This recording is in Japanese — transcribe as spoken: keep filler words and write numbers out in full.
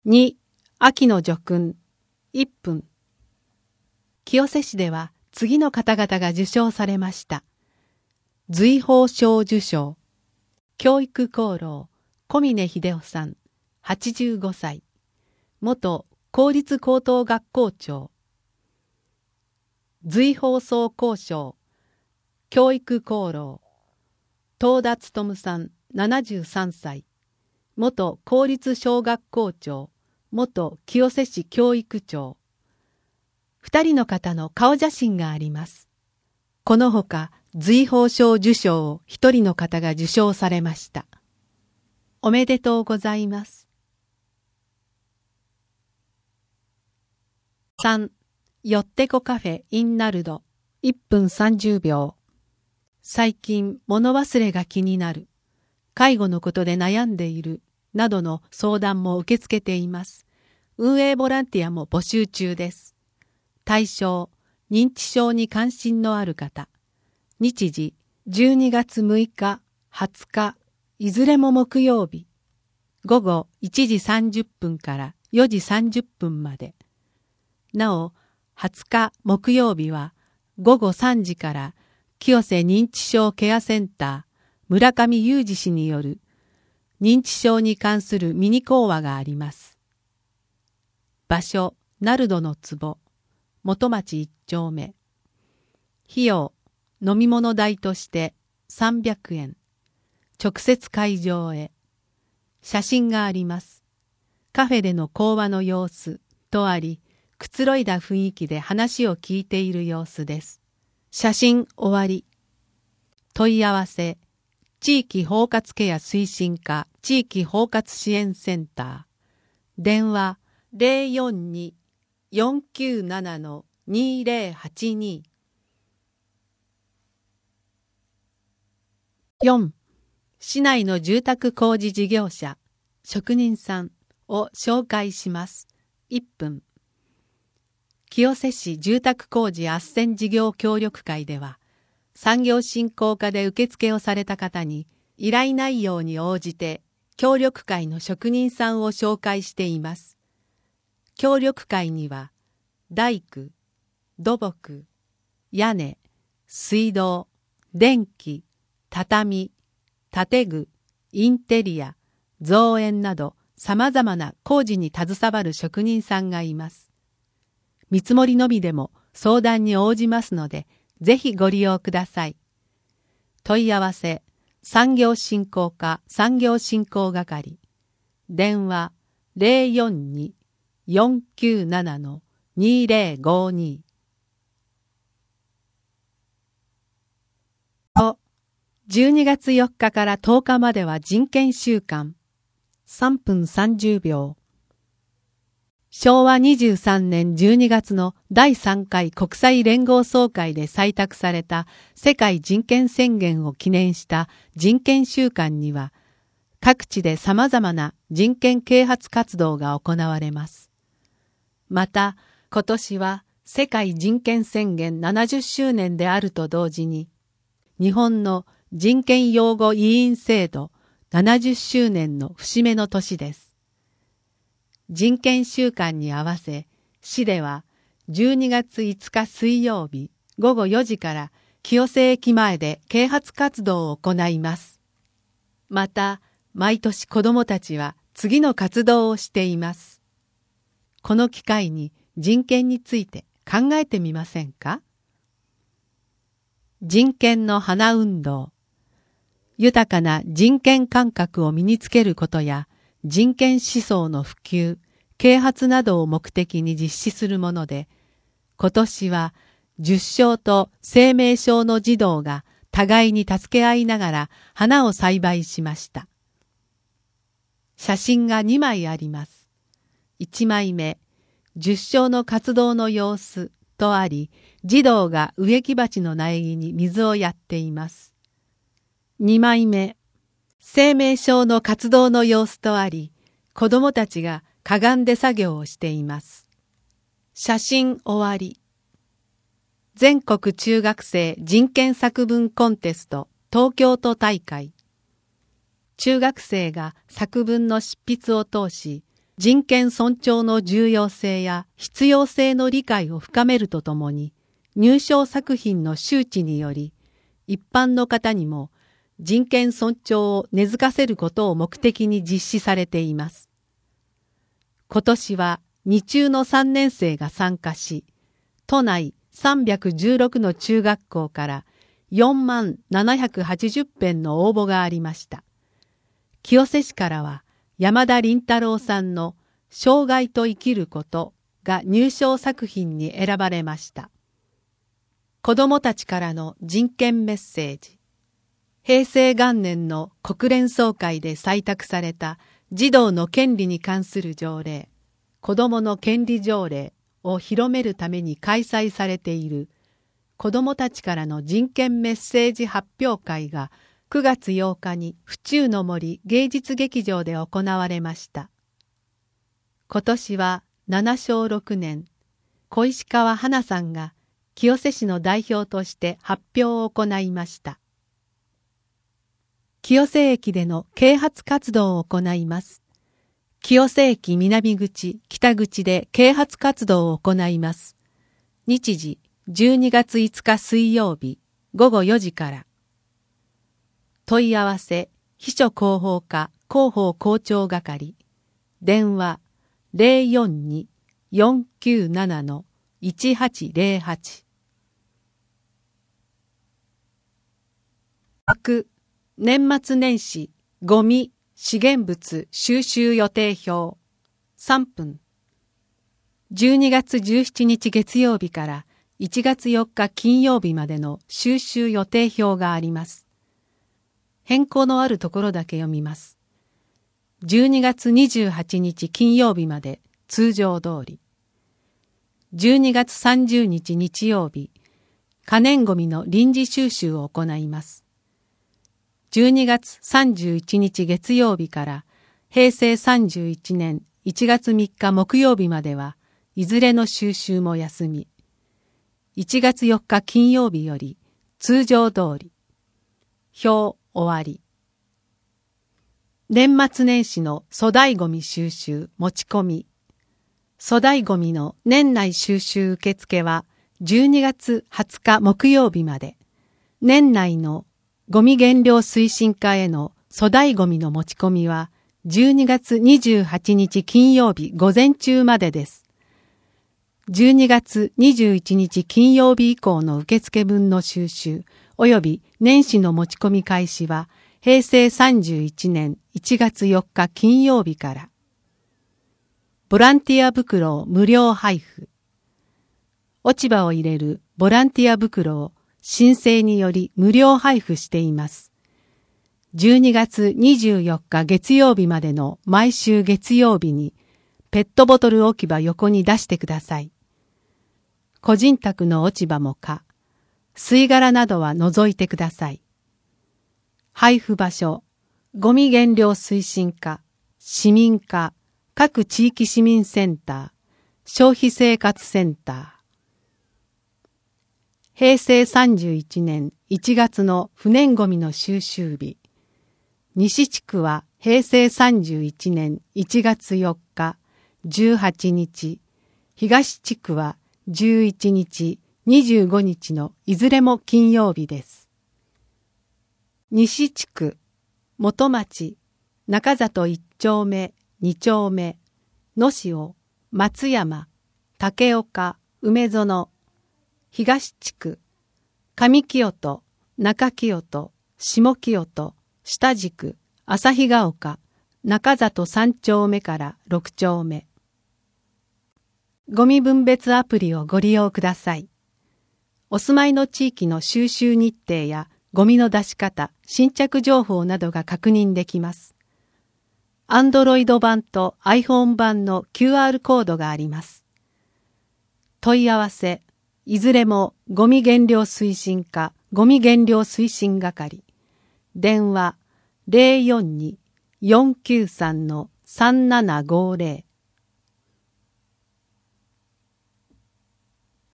に、秋の叙勲、いっぷん。清瀬市では次の方々が受賞されました。瑞宝賞受賞、教育功労、小峰秀夫さん、はちじゅうごさい、元公立高等学校長。瑞宝総校賞、教育功労、東田勉さん、ななじゅうさんさい、元公立小学校長、元清瀬市教育長。二人の方の顔写真があります。このほか、瑞宝賞受賞を一人の方が受賞されました。おめでとうございます。さん. よってこカフェインナルド、いっぷんさんじゅうびょう。最近物忘れが気になる、介護のことで悩んでいるなどの相談も受け付けています。運営ボランティアも募集中です。対象、認知症に関心のある方。日時、じゅうにがつむいか、はつか、いずれも木曜日。ごごいちじさんじゅっぷんからよじさんじゅっぷんまで。なお、はつか木曜日はごごさんじから清瀬認知症ケアセンター村上裕二氏による認知症に関するミニ講話があります。場所、ナルドの壺、元町一丁目。費用、飲み物代としてさんびゃくえん。直接会場へ。写真があります。カフェでの講話の様子とあり、くつろいだ雰囲気で話を聞いている様子です。写真終わり。問い合わせ、地域包括ケア推進課地域包括支援センター。電話 ゼロよんに よんきゅうなな にゼロはちに。よん. 市内の住宅工事事業者、職人さんを紹介します。いっぷん。清瀬市住宅工事斡旋事業協力会では、産業振興課で受付をされた方に依頼内容に応じて協力会の職人さんを紹介しています。協力会には大工、土木、屋根、水道、電気、畳、建具、インテリア、造園など様々な工事に携わる職人さんがいます。見積もりのみでも相談に応じますので、ぜひご利用ください。問い合わせ、産業振興課産業振興係。電話 ゼロよんに よんきゅうなな にゼロごに。じゅうにがつよっかからとおかまでは人権週間。さんぷんさんじゅうびょう。しょうわにじゅうさんねんじゅうにがつのだいさんかい国際連合総会で採択された世界人権宣言を記念した人権週間には、各地で様々な人権啓発活動が行われます。また、今年は世界人権宣言ななじゅっしゅうねんであると同時に、日本の人権擁護委員制度ななじゅっしゅうねんの節目の年です。人権週間に合わせ、市ではじゅうにがついつか水曜日ごごよじから清瀬駅前で啓発活動を行います。また、毎年子どもたちは次の活動をしています。この機会に人権について考えてみませんか？人権の花運動。豊かな人権感覚を身につけることや、人権思想の普及、啓発などを目的に実施するもので、今年は十小と生命小の児童が互いに助け合いながら花を栽培しました。写真がにまいあります。いちまいめ、十小の活動の様子とあり、児童が植木鉢の苗木に水をやっています。にまいめ、生命小の活動の様子とあり、子どもたちがかがんで作業をしています。写真終わり。全国中学生人権作文コンテスト東京都大会。中学生が作文の執筆を通し、 人権尊重の重要性や必要性の理解を深めるとともに、入賞作品の周知により、一般の方にも人権尊重を根付かせることを目的に実施されています。今年はに中のさんねん生が参加し、都内さんびゃくじゅうろくの中学校からよんまんななひゃくはちじゅう編の応募がありました。清瀬市からは山田倫太郎さんの障害と生きることが入賞作品に選ばれました。子どもたちからの人権メッセージ。平成元年の国連総会で採択された児童の権利に関する条例、子どもの権利条例を広めるために開催されている子どもたちからの人権メッセージ発表会がくがつようかに府中の森芸術劇場で行われました。今年はなな小ろく年、小石川花さんが清瀬市の代表として発表を行いました。清瀬駅での啓発活動を行います。清瀬駅南口、北口で啓発活動を行います。日時じゅうにがついつか水曜日ごごよじから。問い合わせ秘書広報課広報校長係。電話 ゼロよんに よんきゅうなな いちはちゼロはち。年末年始ゴミ資源物収集予定表さんぷん。じゅうにがつじゅうしちにち月曜日からいちがつよっか金曜日までの収集予定表があります。変更のあるところだけ読みます。じゅうにがつにじゅうはちにち金曜日まで通常通り。じゅうにがつさんじゅうにち日曜日、可燃ごみの臨時収集を行います。じゅうにがつさんじゅういちにち月曜日から平成さんじゅういちねんいちがつみっか木曜日まではいずれの収集も休み、いちがつよっか金曜日より通常通り。表終わり。年末年始の粗大ごみ収集持ち込み。粗大ごみの年内収集受付はじゅうにがつはつか木曜日まで。年内のゴミ減量推進課への粗大ごみの持ち込みはじゅうにがつにじゅうはちにち金曜日午前中までです。じゅうにがつにじゅういちにち金曜日以降の受付分の収集及び年始の持ち込み開始は平成さんじゅういちねんいちがつよっか金曜日から。ボランティア袋を無料配布。落ち葉を入れるボランティア袋を申請により無料配布しています。じゅうにがつにじゅうよっか月曜日までの毎週月曜日にペットボトル置き場横に出してください。個人宅の落ち葉も可、吸い殻などは除いてください。配布場所、ゴミ減量推進課、市民課、各地域市民センター、消費生活センター。平成さんじゅういちねんいちがつの不燃ごみの収集日。西地区は平成さんじゅういちねんいちがつよっか、じゅうはちにち、東地区はじゅういちにち、にじゅうごにちのいずれも金曜日です。西地区、元町、中里いっちょうめ、にちょうめ、野潮、松山、竹岡、梅園、東地区、上清戸、中清戸、下清戸、下宿、旭ヶ丘、中里さんちょうめからろくちょうめ。ゴミ分別アプリをご利用ください。お住まいの地域の収集日程やゴミの出し方、新着情報などが確認できます。Android 版と iPhone 版の キューアール コードがあります。問い合わせ、いずれもゴミ減量推進課、ゴミ減量推進係。電話 ゼロよんに よんきゅうさん さんななごゼロ。